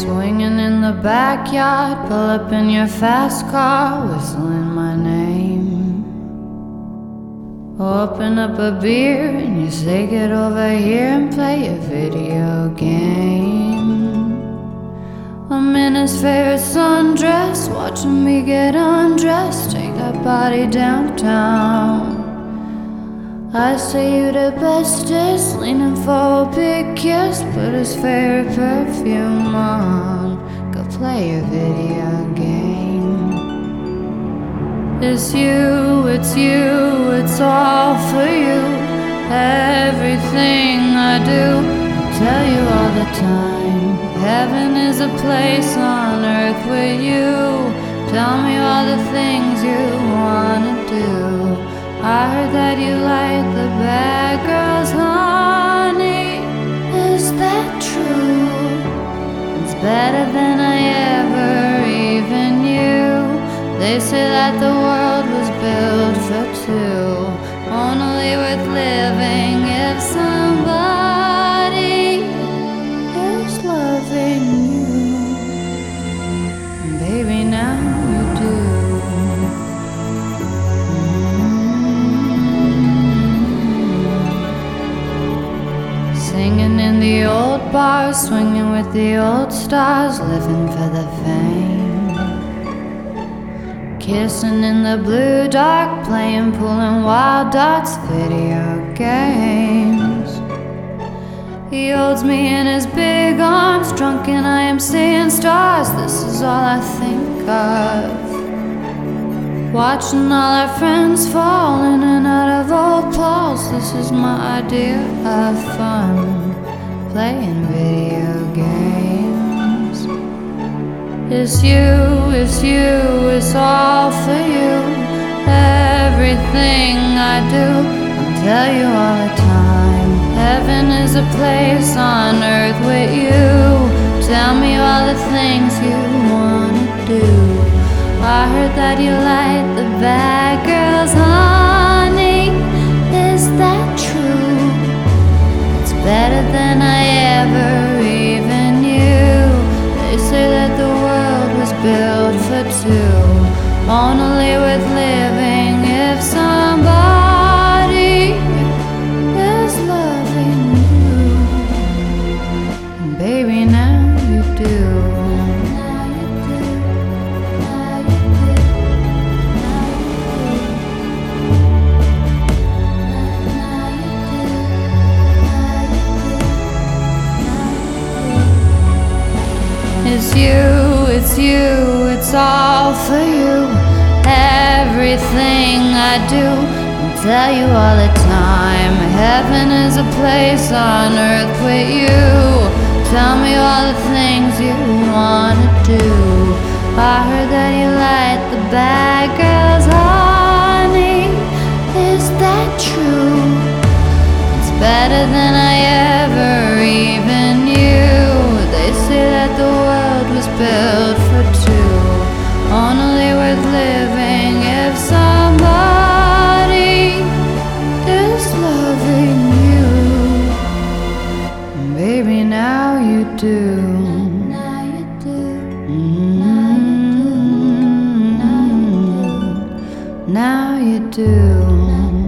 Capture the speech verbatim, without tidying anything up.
Swinging in the backyard, pull up in your fast car, whistling my name. Open up a beer and you say get over here and play a video game. I'm in his favorite sundress, watching me get undressed, take that body downtown. I say you the bestest, leaning for a big kiss, put his favorite perfume on, go play a video game. It's you, it's you, it's all for you. Everything I do, I tell you all the time. Heaven is a place on earth with you. Tell me all the things you wanna do. I heard that you like the bad girls, honey. Is that true? It's better than I ever even knew. They say that the world was built for two, only worth living if somebody is loving you. And baby, now you do. Singing in the old bars, swinging with the old stars, living for the fame. Kissing in the blue dark, playing pool and wild dots, video games. He holds me in his big arms, drunk and I am seeing stars. This is all I think of. Watching all our friends fall in and out of old clothes. This is my idea of fun, playing video games. It's you, it's you, it's all for you. Everything I do, I'll tell you all the time. Heaven is a place on earth with you. Tell me all the things you wanna do. I heard that you like the bad girls, honey. Is that true? It's better than I ever even knew. They say that the world was built for two, only worth living if somebody is loving you. And baby, now you do. It's you, it's you, it's all for you. Everything I do, I tell you all the time. Heaven is a place on earth with you. Tell me all the things you wanna do. I heard that you like the bad girls, honey. Is that true? It's better than I ever even knew. They say that the world was built for two, only worth living if somebody is loving you. And baby, now you do. Now you do. Mm-hmm. Now you do.